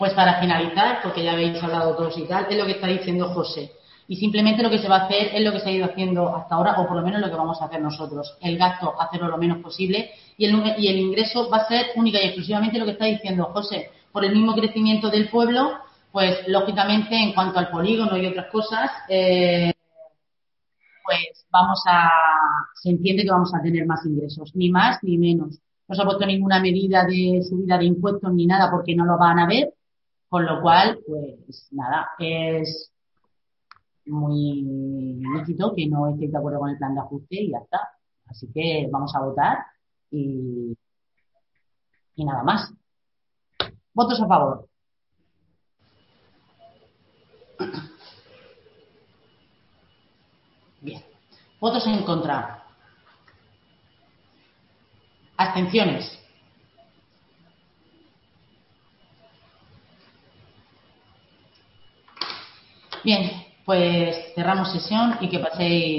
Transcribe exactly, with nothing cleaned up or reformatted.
Pues para finalizar, porque ya habéis hablado todos y tal, es lo que está diciendo José. Y simplemente lo que se va a hacer es lo que se ha ido haciendo hasta ahora, o por lo menos lo que vamos a hacer nosotros. El gasto, hacerlo lo menos posible, y el, y el ingreso va a ser única y exclusivamente lo que está diciendo José. Por el mismo crecimiento del pueblo, pues lógicamente en cuanto al polígono y otras cosas, eh, pues vamos a, se entiende que vamos a tener más ingresos, ni más ni menos. No se ha puesto ninguna medida de subida de impuestos ni nada porque no lo van a ver, con lo cual, pues nada, es muy lícito que no estéis de acuerdo con el plan de ajuste y ya está. Así que vamos a votar y, y nada más. Votos a favor. Bien. Votos en contra. Abstenciones. Bien, pues cerramos sesión y que paséis